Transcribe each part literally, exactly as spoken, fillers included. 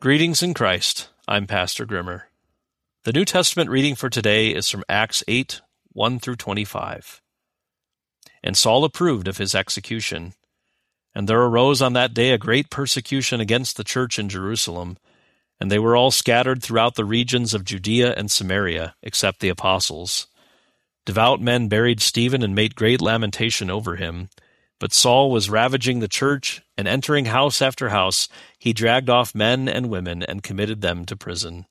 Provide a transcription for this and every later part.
Greetings in Christ. I'm Pastor Grimmer. The New Testament reading for today is from Acts eight, one through twenty-five. And Saul approved of his execution. And there arose on that day a great persecution against the church in Jerusalem, and they were all scattered throughout the regions of Judea and Samaria, except the apostles. Devout men buried Stephen and made great lamentation over him. But Saul was ravaging the church, and entering house after house, he dragged off men and women and committed them to prison.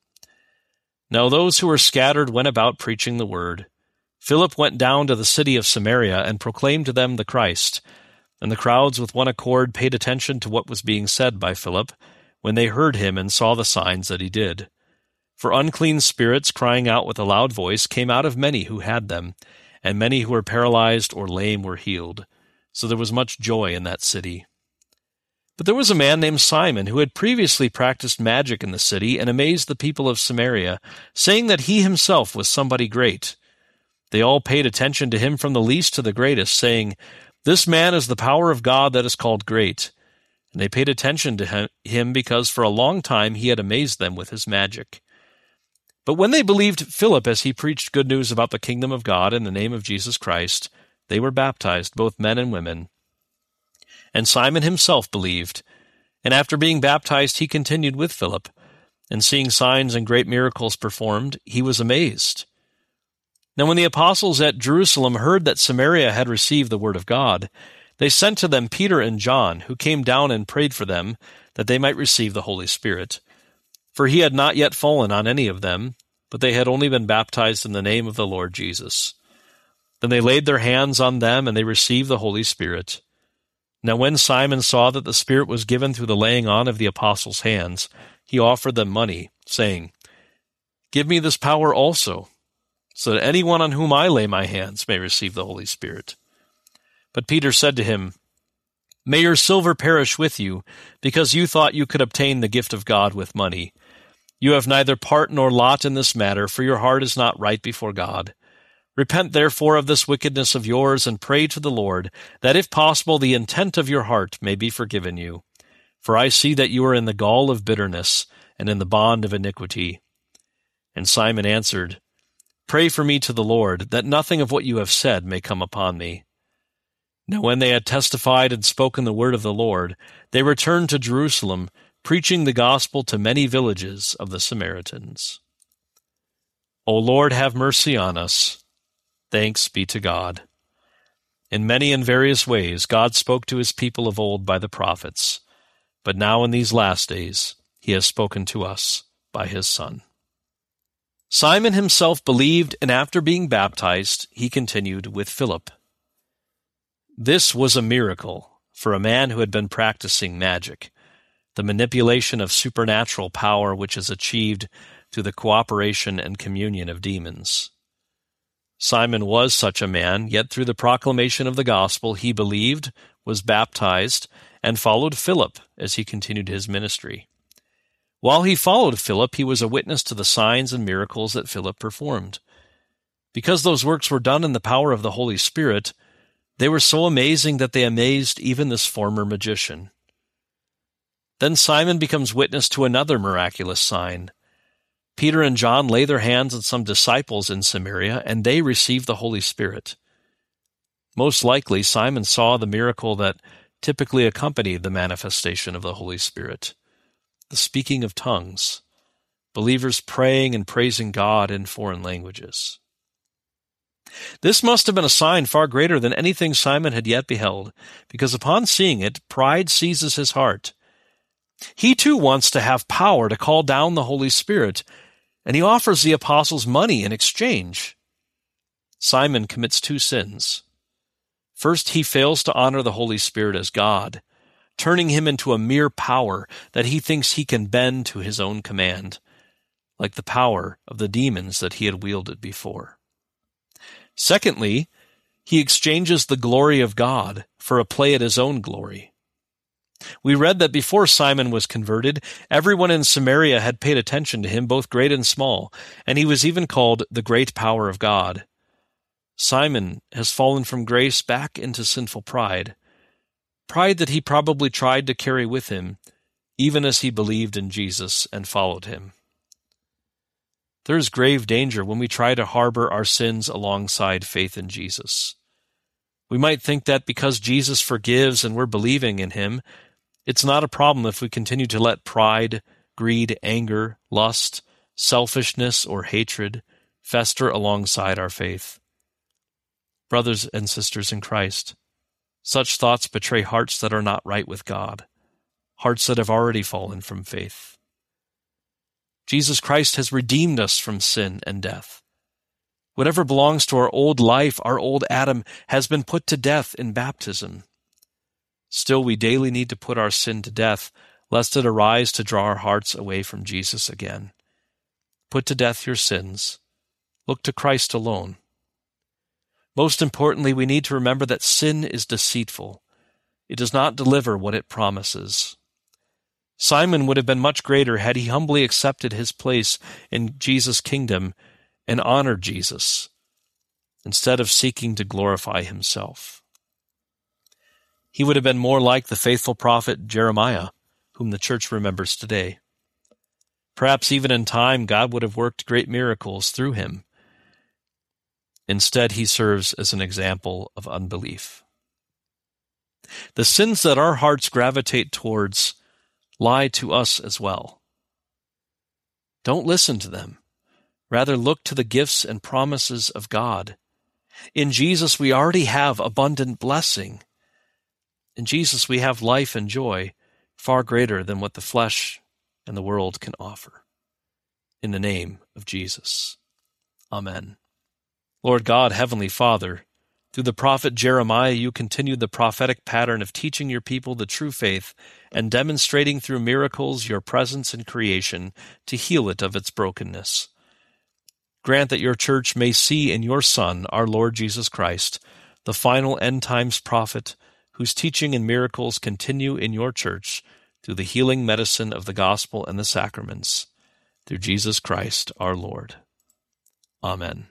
Now those who were scattered went about preaching the word. Philip went down to the city of Samaria and proclaimed to them the Christ. And the crowds with one accord paid attention to what was being said by Philip, when they heard him and saw the signs that he did. For unclean spirits, crying out with a loud voice, came out of many who had them, and many who were paralyzed or lame were healed. So there was much joy in that city. But there was a man named Simon who had previously practiced magic in the city and amazed the people of Samaria, saying that he himself was somebody great. They all paid attention to him from the least to the greatest, saying, "This man is the power of God that is called great." And they paid attention to him because for a long time he had amazed them with his magic. But when they believed Philip as he preached good news about the kingdom of God in the name of Jesus Christ, they were baptized, both men and women. And Simon himself believed, and after being baptized he continued with Philip, and seeing signs and great miracles performed, he was amazed. Now when the apostles at Jerusalem heard that Samaria had received the word of God, they sent to them Peter and John, who came down and prayed for them, that they might receive the Holy Spirit. For he had not yet fallen on any of them, but they had only been baptized in the name of the Lord Jesus. Then they laid their hands on them, and they received the Holy Spirit. Now when Simon saw that the Spirit was given through the laying on of the apostles' hands, he offered them money, saying, "Give me this power also, so that anyone on whom I lay my hands may receive the Holy Spirit." But Peter said to him, "May your silver perish with you, because you thought you could obtain the gift of God with money. You have neither part nor lot in this matter, for your heart is not right before God. Repent therefore of this wickedness of yours, and pray to the Lord, that if possible the intent of your heart may be forgiven you. For I see that you are in the gall of bitterness, and in the bond of iniquity." And Simon answered, "Pray for me to the Lord, that nothing of what you have said may come upon me." Now when they had testified and spoken the word of the Lord, they returned to Jerusalem, preaching the gospel to many villages of the Samaritans. O Lord, have mercy on us. Thanks be to God. In many and various ways God spoke to his people of old by the prophets, but now in these last days he has spoken to us by his Son. Simon himself believed, and after being baptized, he continued with Philip. This was a miracle for a man who had been practicing magic, the manipulation of supernatural power which is achieved through the cooperation and communion of demons. Simon was such a man, yet through the proclamation of the gospel he believed, was baptized, and followed Philip as he continued his ministry. While he followed Philip, he was a witness to the signs and miracles that Philip performed. Because those works were done in the power of the Holy Spirit, they were so amazing that they amazed even this former magician. Then Simon becomes witness to another miraculous sign. Peter and John lay their hands on some disciples in Samaria, and they received the Holy Spirit. Most likely, Simon saw the miracle that typically accompanied the manifestation of the Holy Spirit, the speaking of tongues, believers praying and praising God in foreign languages. This must have been a sign far greater than anything Simon had yet beheld, because upon seeing it, pride seizes his heart. He too wants to have power to call down the Holy Spirit, and he offers the apostles money in exchange. Simon commits two sins. First, he fails to honor the Holy Spirit as God, turning him into a mere power that he thinks he can bend to his own command, like the power of the demons that he had wielded before. Secondly, he exchanges the glory of God for a play at his own glory. We read that before Simon was converted, everyone in Samaria had paid attention to him, both great and small, and he was even called the great power of God. Simon has fallen from grace back into sinful pride, pride that he probably tried to carry with him, even as he believed in Jesus and followed him. There is grave danger when we try to harbor our sins alongside faith in Jesus. We might think that because Jesus forgives and we're believing in him, it's not a problem if we continue to let pride, greed, anger, lust, selfishness, or hatred fester alongside our faith. Brothers and sisters in Christ, such thoughts betray hearts that are not right with God, hearts that have already fallen from faith. Jesus Christ has redeemed us from sin and death. Whatever belongs to our old life, our old Adam, has been put to death in baptism. Still, we daily need to put our sin to death, lest it arise to draw our hearts away from Jesus again. Put to death your sins. Look to Christ alone. Most importantly, we need to remember that sin is deceitful. It does not deliver what it promises. Simon would have been much greater had he humbly accepted his place in Jesus' kingdom and honored Jesus, instead of seeking to glorify himself. He would have been more like the faithful prophet Jeremiah, whom the church remembers today. Perhaps even in time, God would have worked great miracles through him. Instead, he serves as an example of unbelief. The sins that our hearts gravitate towards lie to us as well. Don't listen to them. Rather, look to the gifts and promises of God. In Jesus, we already have abundant blessing. In Jesus, we have life and joy far greater than what the flesh and the world can offer. In the name of Jesus. Amen. Lord God, Heavenly Father, through the prophet Jeremiah, you continued the prophetic pattern of teaching your people the true faith and demonstrating through miracles your presence in creation to heal it of its brokenness. Grant that your church may see in your Son, our Lord Jesus Christ, the final end-times prophet, whose teaching and miracles continue in your church through the healing medicine of the gospel and the sacraments, through Jesus Christ our Lord. Amen.